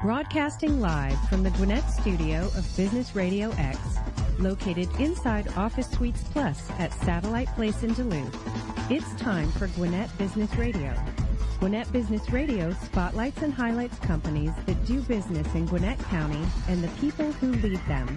Broadcasting live from the Gwinnett studio of Business Radio X, located inside Office Suites Plus at Satellite Place in Duluth. It's time for Gwinnett Business Radio. Gwinnett Business Radio spotlights and highlights companies that do business in Gwinnett County and the people who lead them.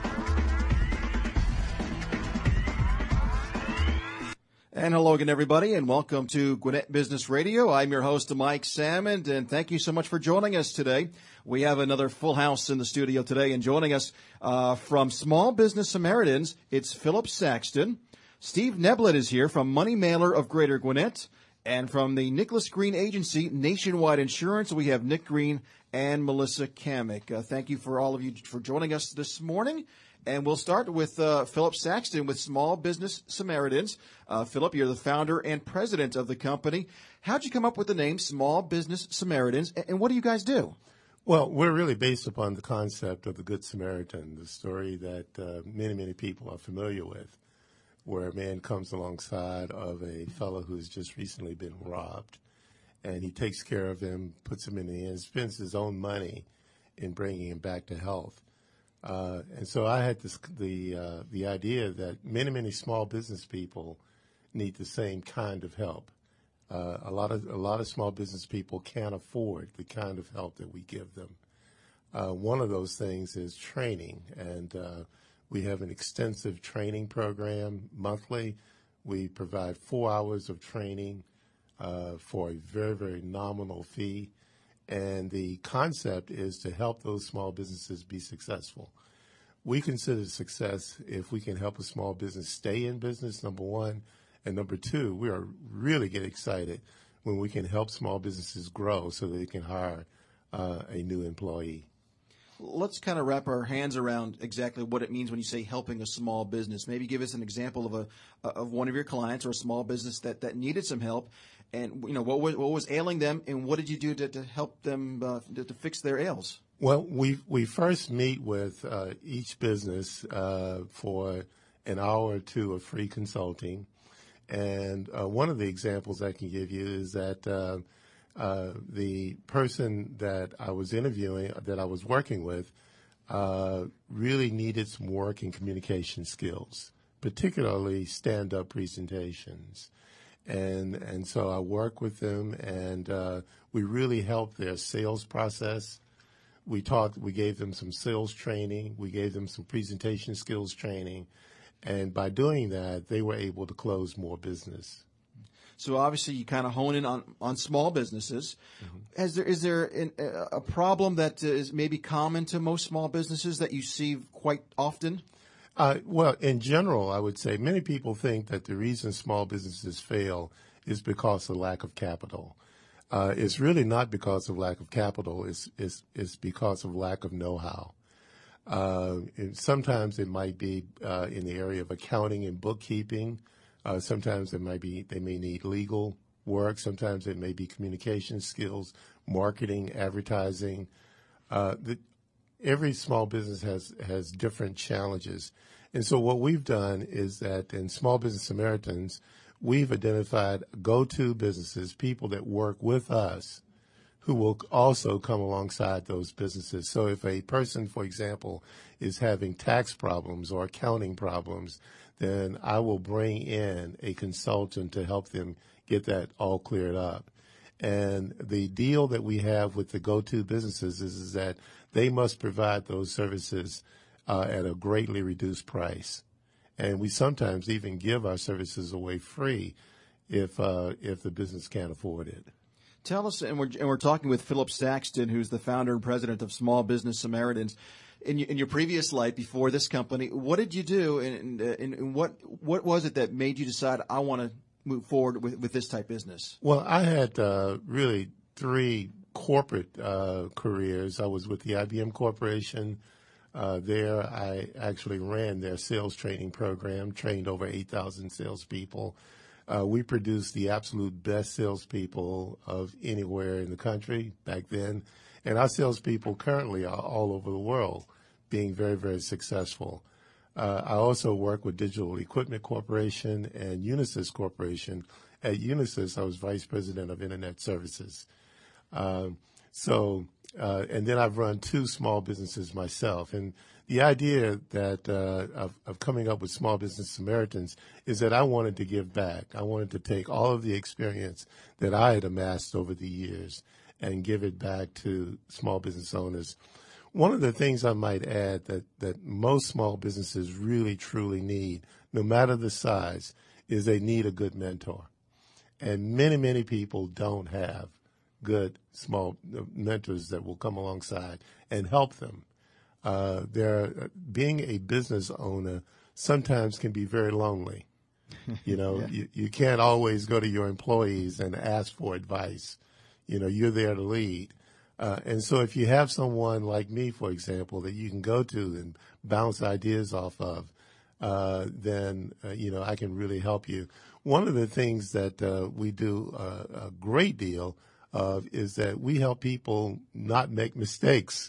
And hello again, everybody, and welcome to Gwinnett Business Radio. I'm your host, Mike Salmond, and thank you so much for joining us today. We have another full house in the studio today, and joining us from Small Business Samaritans, it's Philip Saxton. Steve Neblett is here from Money Mailer of Greater Gwinnett, and from the Nicholas Green Agency, Nationwide Insurance, we have Nick Green and Melissa Kamek. Thank you for all of you for joining us this morning. And we'll start with Philip Saxton with Small Business Samaritans. Philip, you're the founder and president of the company. How'd you come up with the name Small Business Samaritans, and what do you guys do? Well, we're really based upon the concept of the Good Samaritan, the story that many people are familiar with, where a man comes alongside of a fellow who's just recently been robbed, and he takes care of him, puts him in the inn, spends his own money in bringing him back to health. And so I had the idea that many small business people need the same kind of help. A lot of small business people can't afford the kind of help that we give them. One of those things is training, and we have an extensive training program monthly. We provide 4 hours of training for a very nominal fee. And the concept is to help those small businesses be successful. We consider success if we can help a small business stay in business, number one. And number two, we are really get excited when we can help small businesses grow so that they can hire a new employee. Let's kind of wrap our hands around exactly what it means when you say helping a small business. Maybe give us an example of one of your clients or a small business that needed some help. And, you know, what was ailing them, and what did you do to help them to fix their ails? Well, we first meet with each business for an hour or two of free consulting. And one of the examples I can give you is that the person that I was interviewing, that I was working with, really needed some work in communication skills, particularly stand-up presentations. And so I work with them, and we really helped their sales process. We gave them some sales training. We gave them some presentation skills training. And by doing that, they were able to close more business. So obviously you kind of hone in on small businesses. Mm-hmm. Is there a problem that is maybe common to most small businesses that you see quite often? Well, in general, I would say many people think that the reason small businesses fail is because of lack of capital. It's really not because of lack of capital. It's because of lack of know-how. And sometimes it might be in the area of accounting and bookkeeping. Sometimes they may need legal work. Sometimes it may be communication skills, marketing, advertising. Every small business has different challenges. And so what we've done is that in Small Business Samaritans, we've identified go-to businesses, people that work with us, who will also come alongside those businesses. So if a person, for example, is having tax problems or accounting problems, then I will bring in a consultant to help them get that all cleared up. And the deal that we have with the go-to businesses is that they must provide those services at a greatly reduced price. And we sometimes even give our services away free if the business can't afford it. Tell us, and we're talking with Philip Saxton, who's the founder and president of Small Business Samaritans. In your previous life before this company, what did you do, and what was it that made you decide I want to move forward with this type business? Well, I had really three corporate careers. I was with the IBM Corporation. There, I actually ran their sales training program, trained over 8,000 salespeople. We produced the absolute best salespeople of anywhere in the country back then. And our salespeople currently are all over the world, being very successful. I also work with Digital Equipment Corporation and Unisys Corporation. At Unisys, I was Vice President of Internet Services. So And then I've run 2 small businesses myself. And the idea that of coming up with Small Business Samaritans is that I wanted to give back. I wanted to take all of the experience that I had amassed over the years and give it back to small business owners. One of the things I might add that most small businesses really, truly need, no matter the size, is they need a good mentor. And many, many people don't have good small mentors that will come alongside and help them. Being a business owner sometimes can be very lonely. You know, Yeah. you can't always go to your employees and ask for advice. You know, you're there to lead. And so if you have someone like me, for example, that you can go to and bounce ideas off of, then I can really help you. One of the things that we do a great deal of is that we help people not make mistakes.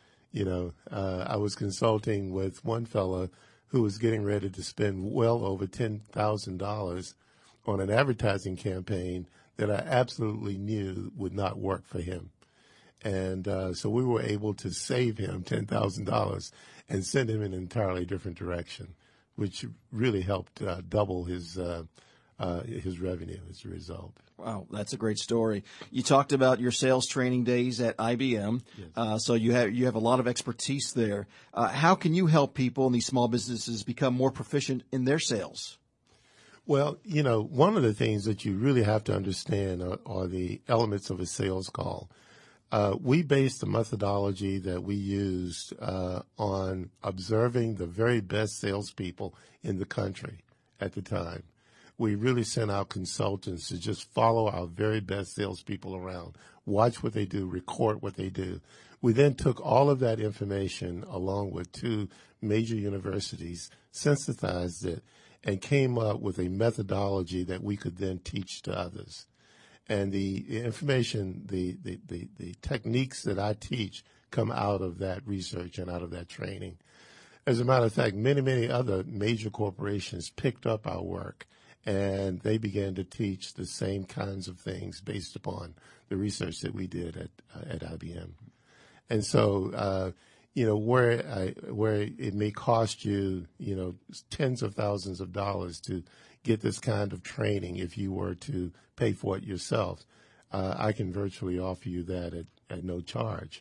I was consulting with one fella who was getting ready to spend well over $10,000 on an advertising campaign that I absolutely knew would not work for him. And so we were able to save him $10,000 and send him in an entirely different direction, which really helped double his revenue as a result. Wow, that's a great story. You talked about your sales training days at IBM, Yes. so you have a lot of expertise there. How can you help people in these small businesses become more proficient in their sales? Well, one of the things that you really have to understand are the elements of a sales call. We based the methodology that we used on observing the very best salespeople in the country at the time. We really sent out consultants to just follow our very best salespeople around, watch what they do, record what they do. We then took all of that information along with 2 major universities, synthesized it, and came up with a methodology that we could then teach to others. And the information, the techniques that I teach come out of that research and out of that training. As a matter of fact, many, many other major corporations picked up our work, and they began to teach the same kinds of things based upon the research that we did at IBM. And so, where it may cost you, tens of thousands of dollars to get this kind of training if you were to pay for it yourself, I can virtually offer you that at no charge.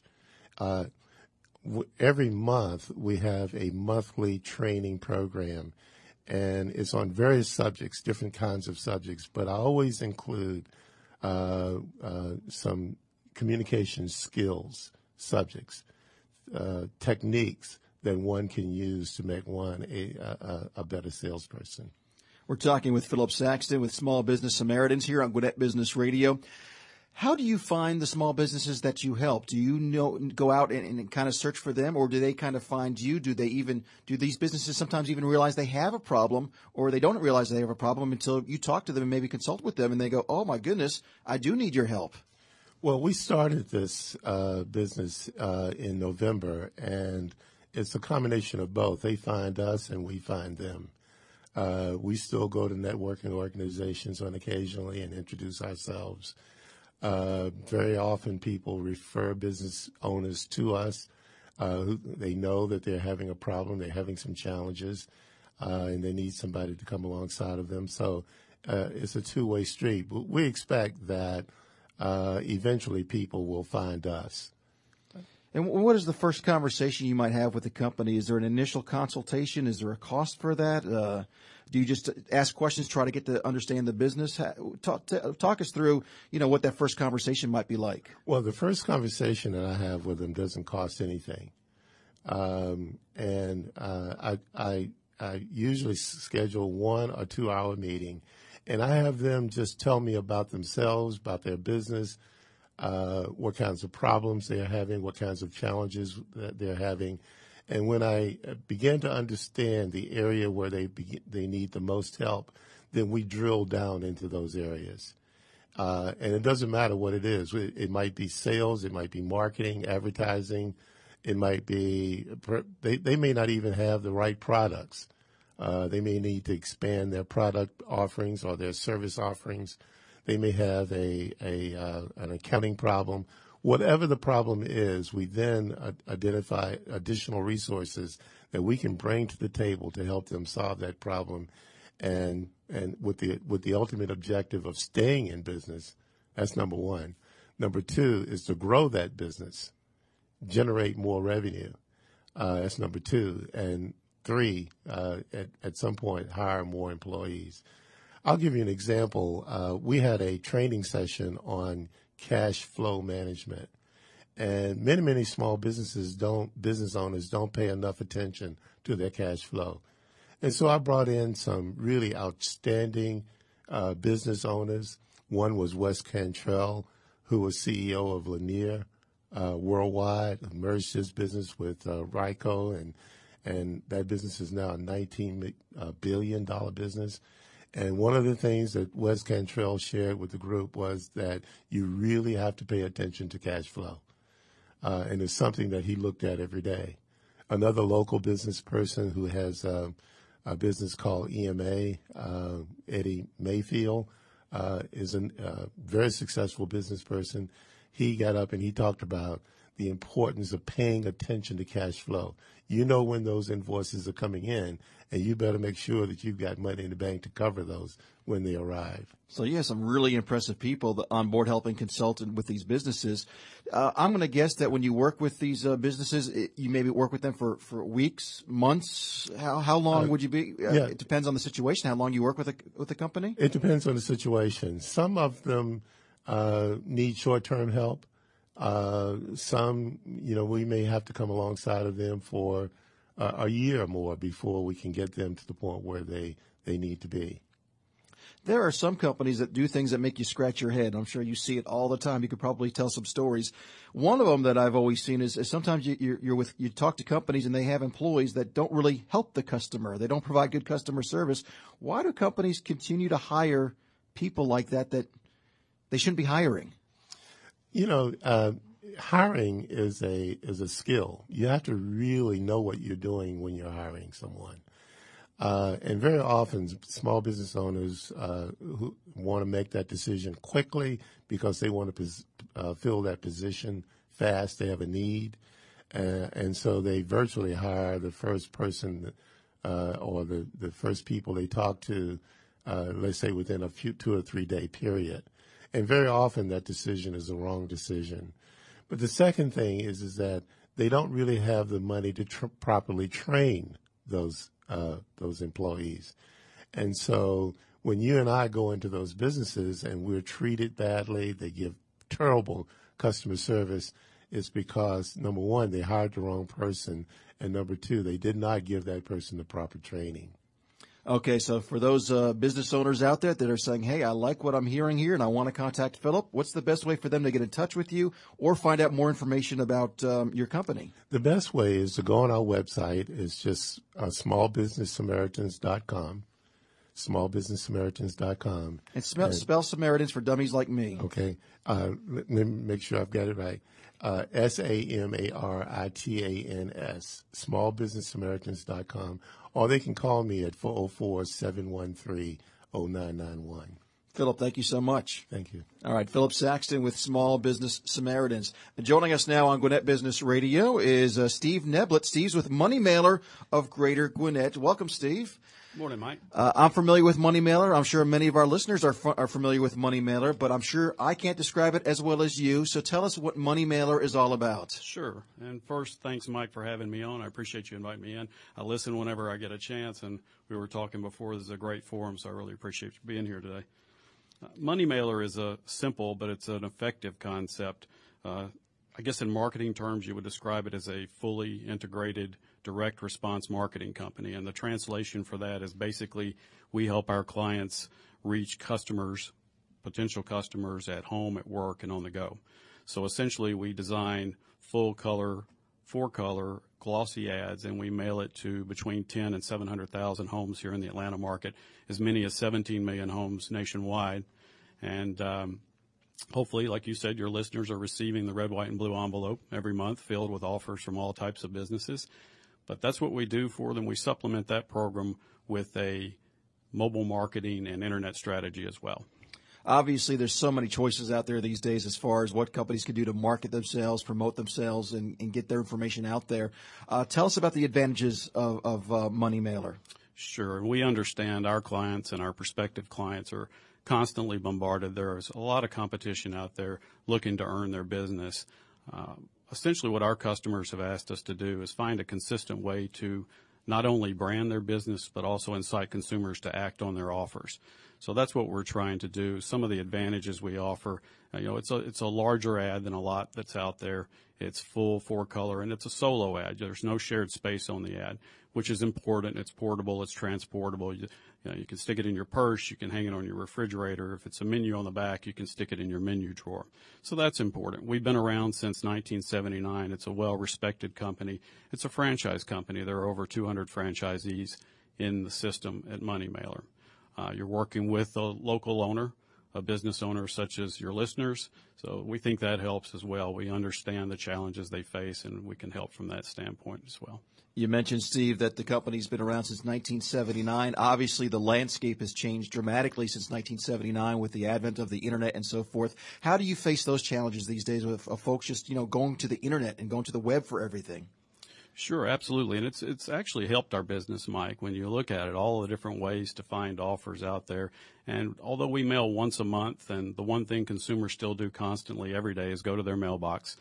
Every month we have a monthly training program, and it's on various subjects, different kinds of subjects, but I always include some communication skills subjects, techniques that one can use to make one a better salesperson. We're talking with Philip Saxton with Small Business Samaritans here on Gwinnett Business Radio. How do you find the small businesses that you help? Do you go out and kind of search for them, or do they kind of find you? Do these businesses sometimes even realize they have a problem, or they don't realize they have a problem until you talk to them and maybe consult with them and they go, oh my goodness, I do need your help? Well, we started this business in November, and it's a combination of both. They find us and we find them. We still go to networking organizations occasionally and introduce ourselves. Very often people refer business owners to us. They know that they're having a problem, they're having some challenges, and they need somebody to come alongside of them. So it's a two-way street. But we expect that eventually people will find us. And what is the first conversation you might have with the company? Is there an initial consultation? Is there a cost for that? Do you just ask questions, try to get to understand the business? Talk us through, what that first conversation might be like. Well, the first conversation that I have with them doesn't cost anything. I usually schedule 1 or 2 hour meeting, and I have them just tell me about themselves, about their business, what kinds of problems they're having, what kinds of challenges that they're having. And when I begin to understand the area where they need the most help, then we drill down into those areas. And it doesn't matter what it is. It might be sales, it might be marketing, advertising, it might be, they may not even have the right products. They may need to expand their product offerings or their service offerings. They may have an accounting problem. Whatever the problem is, we then identify additional resources that we can bring to the table to help them solve that problem, and with the ultimate objective of staying in business. That's number one. Number two is to grow that business, generate more revenue. That's number two. And three, at some point, hire more employees. I'll give you an example. We had a training session on cash flow management, and many small business owners don't pay enough attention to their cash flow. And so I brought in some really outstanding business owners. One was Wes Cantrell, who was CEO of Lanier Worldwide, merged his business with Ryco, and that business is now a $19 billion business. And one of the things that Wes Cantrell shared with the group was that you really have to pay attention to cash flow. And it's something that he looked at every day. Another local business person who has a business called EMA, Eddie Mayfield, is a very successful business person. He got up and he talked about the importance of paying attention to cash flow. You know when those invoices are coming in, and you better make sure that you've got money in the bank to cover those when they arrive. So you have some really impressive people on board helping consult with these businesses. I'm going to guess that when you work with these businesses, you maybe work with them for weeks, months. How long would you be? Yeah. It depends on the situation. How long you work with a company? It depends on the situation. Some of them need short-term help. Some, we may have to come alongside of them for a year or more before we can get them to the point where they need to be. There are some companies that do things that make you scratch your head. I'm sure you see it all the time. You could probably tell some stories. One of them that I've always seen is sometimes you talk to companies and they have employees that don't really help the customer. They don't provide good customer service. Why do companies continue to hire people like that they shouldn't be hiring? Hiring is a skill. You have to really know what you're doing when you're hiring someone. And very often, small business owners who want to make that decision quickly because they want to fill that position fast. They have a need. And so they virtually hire the first person or the first people they talk to, let's say within a 2 or 3 day period. And very often that decision is the wrong decision. But the second thing is that they don't really have the money to properly train those employees. And so when you and I go into those businesses and we're treated badly, they give terrible customer service, it's because, number one, they hired the wrong person, and number two, they did not give that person the proper training. Okay, so for those business owners out there that are saying, hey, I like what I'm hearing here and I want to contact Philip, what's the best way for them to get in touch with you or find out more information about your company? The best way is to go on our website. It's just smallbusinesssamaritans.com, smallbusinesssamaritans.com. And spell Samaritans for dummies like me. Okay. Let me make sure I've got it right. SAMARITANS, smallbusinesssamaritans.com. Or they can call me at 404-713-0991. Philip, thank you so much. Thank you. All right, Philip Saxton with Small Business Samaritans. And joining us now on Gwinnett Business Radio is Steve Neblett. Steve's with Money Mailer of Greater Gwinnett. Welcome, Steve. Morning, Mike. I'm familiar with Money Mailer. I'm sure many of our listeners are familiar with Money Mailer, but I'm sure I can't describe it as well as you. So tell us what Money Mailer is all about. Sure. And first, thanks, Mike, for having me on. I appreciate you inviting me in. I listen whenever I get a chance, and we were talking before. This is a great forum, so I really appreciate you being here today. Money Mailer is a simple, but it's an effective concept. I guess in marketing terms, you would describe it as a fully integrated direct response marketing company. And the translation for that is basically we help our clients reach customers, potential customers at home, at work, and on the go. So essentially we design full color, 4-color, glossy ads, and we mail it to between 10 and 700,000 homes here in the Atlanta market, as many as 17 million homes nationwide. And hopefully, like you said, your listeners are receiving the red, white, and blue envelope every month filled with offers from all types of businesses. But that's what we do for them. We supplement that program with a mobile marketing and internet strategy as well. Obviously, there's so many choices out there these days as far as what companies can do to market themselves, promote themselves, and get their information out there. Tell us about the advantages of Money Mailer. Sure. And we understand our clients and our prospective clients are constantly bombarded. There's a lot of competition out there looking to earn their business. Essentially, what our customers have asked us to do is find a consistent way to not only brand their business, but also incite consumers to act on their offers. So that's what we're trying to do. Some of the advantages we offer, it's a larger ad than a lot that's out there. It's full 4-color, and it's a solo ad. There's no shared space on the ad, which is important. It's portable. It's transportable. You can stick it in your purse. You can hang it on your refrigerator. If it's a menu on the back, you can stick it in your menu drawer. So that's important. We've been around since 1979. It's a well-respected company. It's a franchise company. There are over 200 franchisees in the system at Money Mailer. You're working with a local owner, a business owner such as your listeners. So we think that helps as well. We understand the challenges they face, and we can help from that standpoint as well. You mentioned, Steve, that the company's been around since 1979. Obviously, the landscape has changed dramatically since 1979 with the advent of the Internet and so forth. How do you face those challenges these days with folks just, going to the Internet and going to the web for everything? Sure, absolutely. And it's actually helped our business, Mike, when you look at it, all the different ways to find offers out there. And although we mail once a month, and the one thing consumers still do constantly every day is go to their mailbox,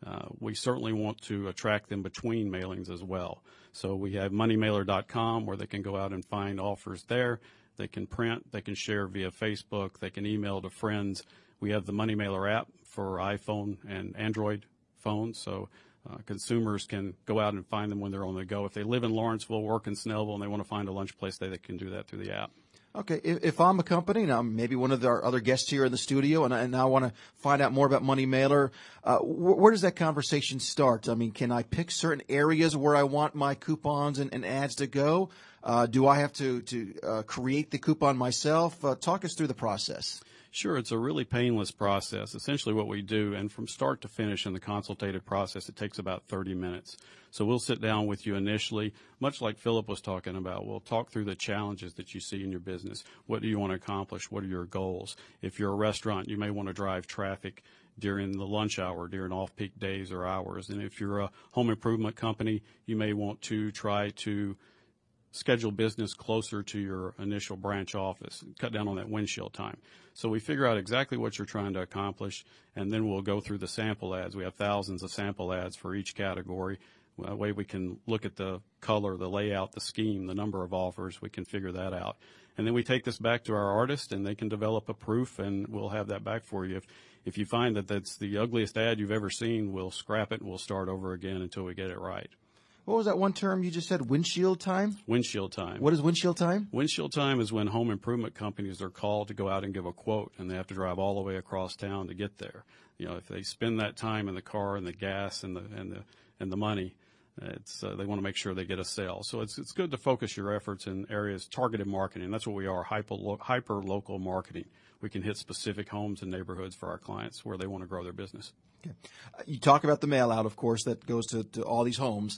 we certainly want to attract them between mailings as well. So we have moneymailer.com where they can go out and find offers there. They can print, they can share via Facebook, they can email to friends. We have the Money Mailer app for iPhone and Android phones, so consumers can go out and find them when they're on the go. If they live in Lawrenceville, work in Snellville, and they want to find a lunch place, they can do that through the app. Okay, if I'm a company, now maybe one of our other guests here in the studio, and I want to find out more about Money Mailer, where does that conversation start? I mean, can I pick certain areas where I want my coupons and ads to go? Do I have to create the coupon myself? Talk us through the process. Sure, it's a really painless process. Essentially what we do, and from start to finish in the consultative process, it takes about 30 minutes. So we'll sit down with you initially, much like Philip was talking about. We'll talk through the challenges that you see in your business. What do you want to accomplish? What are your goals? If you're a restaurant, you may want to drive traffic during the lunch hour, during off-peak days or hours. And if you're a home improvement company, you may want to try to schedule business closer to your initial branch office, cut down on that windshield time. So we figure out exactly what you're trying to accomplish, and then we'll go through the sample ads. We have thousands of sample ads for each category. That way we can look at the color, the layout, the scheme, the number of offers. We can figure that out. And then we take this back to our artist, and they can develop a proof, and we'll have that back for you. If you find that that's the ugliest ad you've ever seen, we'll scrap it, and we'll start over again until we get it right. What was that one term you just said, windshield time? Windshield time. What is windshield time? Windshield time is when home improvement companies are called to go out and give a quote, and they have to drive all the way across town to get there. If they spend that time in the car and the gas and the money, they want to make sure they get a sale. So it's good to focus your efforts in areas, targeted marketing. That's what we are, hyper local marketing. We can hit specific homes and neighborhoods for our clients where they want to grow their business. Okay. You talk about the mail out, of course, that goes to all these homes.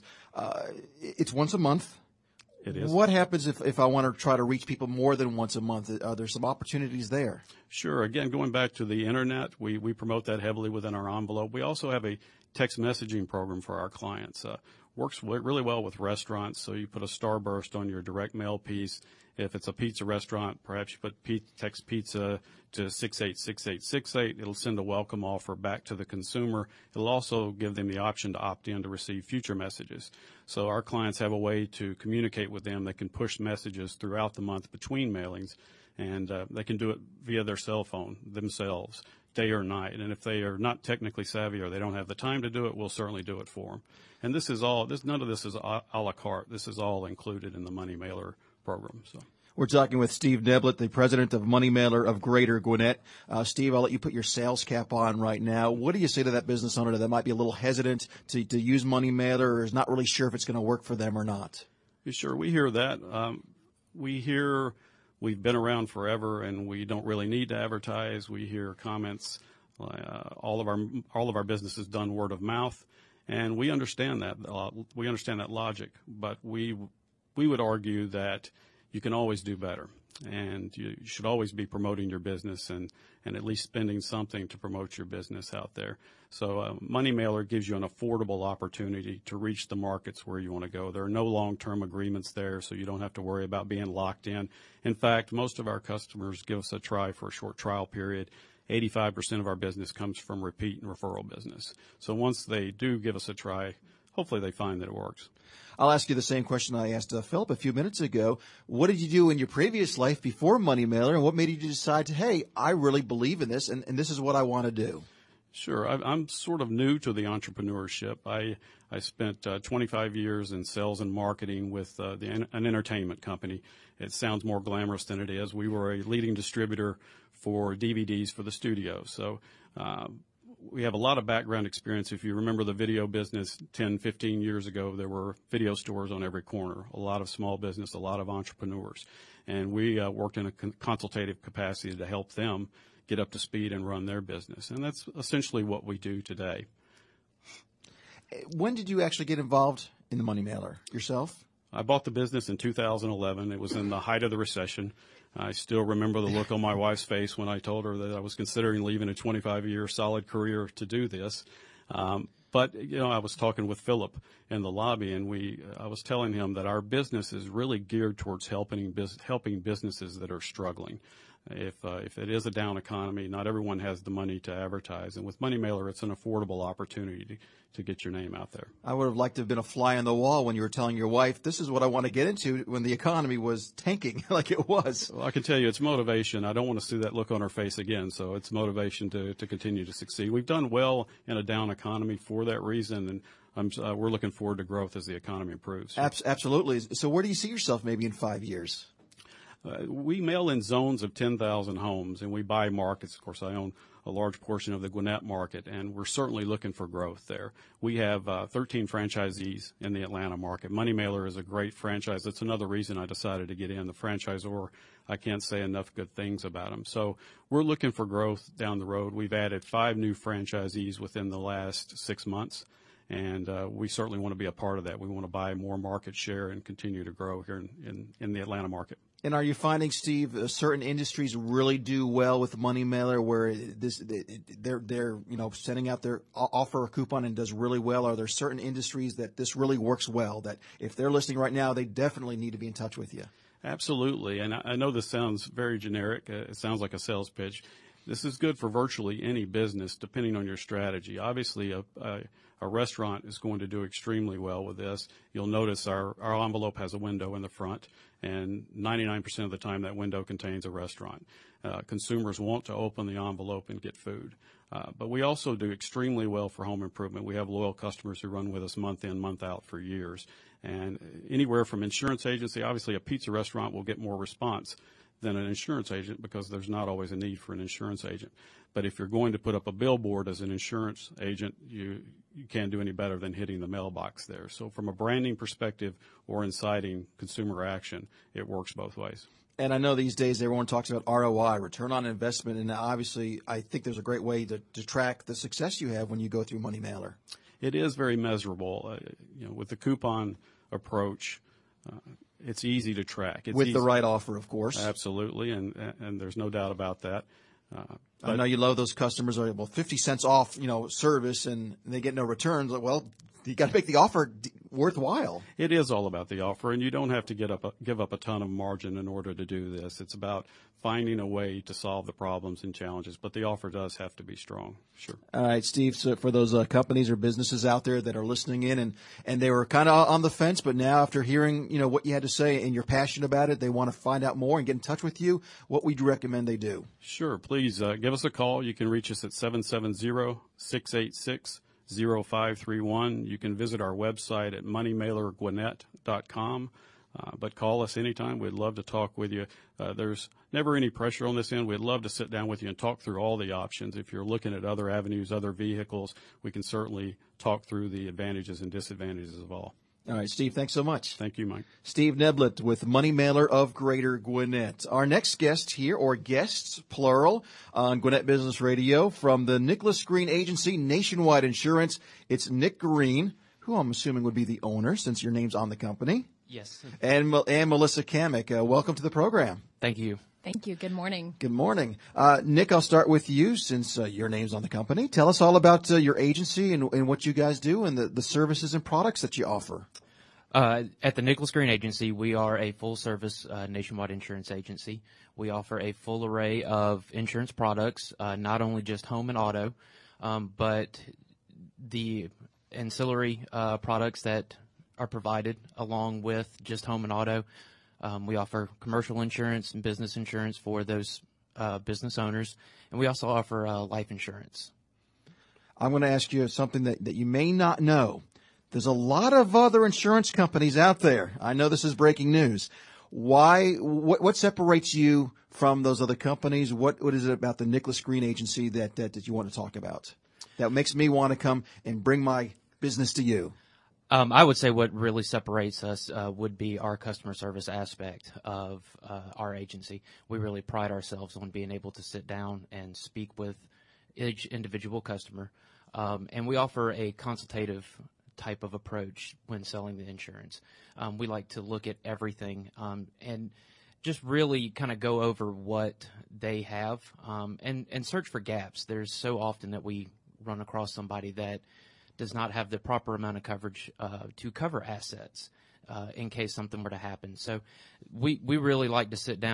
It's once a month. It is. What happens if I want to try to reach people more than once a month? Are there some opportunities there? Sure. Again, going back to the Internet, we promote that heavily within our envelope. We also have a text messaging program for our clients. Works really well with restaurants, so you put a starburst on your direct mail piece. If it's a pizza restaurant, perhaps you put text pizza to 686868. It'll send a welcome offer back to the consumer. It'll also give them the option to opt in to receive future messages. So our clients have a way to communicate with them. They can push messages throughout the month between mailings, and they can do it via their cell phone themselves, day or night. And if they are not technically savvy or they don't have the time to do it, we'll certainly do it for them. And none of this is a la carte. This is all included in the Money Mailer program. So we're talking with Steve Neblett, the president of Money Mailer of Greater Gwinnett. Steve, I'll let you put your sales cap on right now. What do you say to that business owner that might be a little hesitant to use Money Mailer or is not really sure if it's going to work for them or not? Sure, we hear that. We hear we've been around forever and we don't really need to advertise. We hear comments. All of our business is done word of mouth, and we understand that. We understand that logic, but we would argue that you can always do better. And you should always be promoting your business and at least spending something to promote your business out there. So Money Mailer gives you an affordable opportunity to reach the markets where you want to go. There are no long-term agreements there, so you don't have to worry about being locked in. In fact, most of our customers give us a try for a short trial period. 85% of our business comes from repeat and referral business. So once they do give us a try, hopefully they find that it works. I'll ask you the same question I asked Philip a few minutes ago. What did you do in your previous life before Money Mailer, and what made you decide to, hey, I really believe in this, and this is what I want to do? Sure. I'm sort of new to the entrepreneurship. I spent 25 years in sales and marketing with an entertainment company. It sounds more glamorous than it is. We were a leading distributor for DVDs for the studio. So we have a lot of background experience. If you remember the video business 10, 15 years ago, there were video stores on every corner, a lot of small business, a lot of entrepreneurs. And we worked in a consultative capacity to help them get up to speed and run their business. And that's essentially what we do today. When did you actually get involved in the Money Mailer yourself? I bought the business in 2011. It was in the height of the recession. I still remember the look on my wife's face when I told her that I was considering leaving a 25-year solid career to do this. But, I was talking with Philip in the lobby, and I was telling him that our business is really geared towards helping businesses that are struggling. If it is a down economy, not everyone has the money to advertise. And with Money Mailer, it's an affordable opportunity to get your name out there. I would have liked to have been a fly on the wall when you were telling your wife, this is what I want to get into when the economy was tanking like it was. Well, I can tell you it's motivation. I don't want to see that look on her face again. So it's motivation to continue to succeed. We've done well in a down economy for that reason. And we're looking forward to growth as the economy improves. Absolutely. So where do you see yourself maybe in 5 years? We mail in zones of 10,000 homes, and we buy markets. Of course, I own a large portion of the Gwinnett market, and we're certainly looking for growth there. We have 13 franchisees in the Atlanta market. Money Mailer is a great franchise. That's another reason I decided to get in. The franchisor, I can't say enough good things about them. So we're looking for growth down the road. We've added 5 new franchisees within the last 6 months. And we certainly want to be a part of that. We want to buy more market share and continue to grow here in the Atlanta market. And are you finding, Steve, certain industries really do well with Money Mailer, where they're sending out their offer or coupon and does really well? Are there certain industries that this really works well, that if they're listening right now, they definitely need to be in touch with you? Absolutely. And I know this sounds very generic. It sounds like a sales pitch. This is good for virtually any business, depending on your strategy. Obviously, a restaurant is going to do extremely well with this. You'll notice our envelope has a window in the front, and 99% of the time that window contains a restaurant. Consumers want to open the envelope and get food. But we also do extremely well for home improvement. We have loyal customers who run with us month in, month out for years. And anywhere from insurance agency, obviously a pizza restaurant will get more response than an insurance agent because there's not always a need for an insurance agent. But if you're going to put up a billboard as an insurance agent, you can't do any better than hitting the mailbox there. So from a branding perspective or inciting consumer action, it works both ways. And I know these days everyone talks about ROI, return on investment, and obviously I think there's a great way to track the success you have when you go through Money Mailer. It is very measurable. With the coupon approach, it's easy to track. With the right offer, of course. Absolutely, and there's no doubt about that. I know you love those customers. 50 cents off, service, and they get no returns. Well, you got to make the offer worthwhile. It is all about the offer, and you don't have to give up a ton of margin in order to do this. It's about finding a way to solve the problems and challenges, but the offer does have to be strong. Sure. All right, Steve. So for those companies or businesses out there that are listening in and they were kind of on the fence, but now after hearing what you had to say and you're passionate about it, they want to find out more and get in touch with you. What would you recommend they do? Sure. Please give us a call. You can reach us at 770-686-0531. You can visit our website at moneymailergwinnett.com. But call us anytime. We'd love to talk with you. There's never any pressure on this end. We'd love to sit down with you and talk through all the options. If you're looking at other avenues, other vehicles, we can certainly talk through the advantages and disadvantages of all. All right, Steve, thanks so much. Thank you, Mike. Steve Neblett with Money Mailer of Greater Gwinnett. Our next guest here, or guests, plural, on Gwinnett Business Radio from the Nicholas Green Agency Nationwide Insurance. It's Nick Green, who I'm assuming would be the owner since your name's on the company. Yes. and Melissa Kamek. Welcome to the program. Thank you. Thank you. Good morning. Good morning. Nick, I'll start with you since your name's on the company. Tell us all about your agency and what you guys do and the services and products that you offer. At the Nicholas Green Agency, we are a full-service nationwide insurance agency. We offer a full array of insurance products, not only just home and auto, but the ancillary products that are provided along with just home and auto. We offer commercial insurance and business insurance for those business owners, and we also offer life insurance. I'm going to ask you something that you may not know. There's a lot of other insurance companies out there. I know this is breaking news. What separates you from those other companies? What is it about the Nicholas Green Agency that you want to talk about that makes me want to come and bring my business to you? I would say what really separates us would be our customer service aspect of our agency. We really pride ourselves on being able to sit down and speak with each individual customer, and we offer a consultative type of approach when selling the insurance. We like to look at everything and just really kind of go over what they have and search for gaps. There's so often that we run across somebody that does not have the proper amount of coverage to cover assets in case something were to happen. So we really like to sit down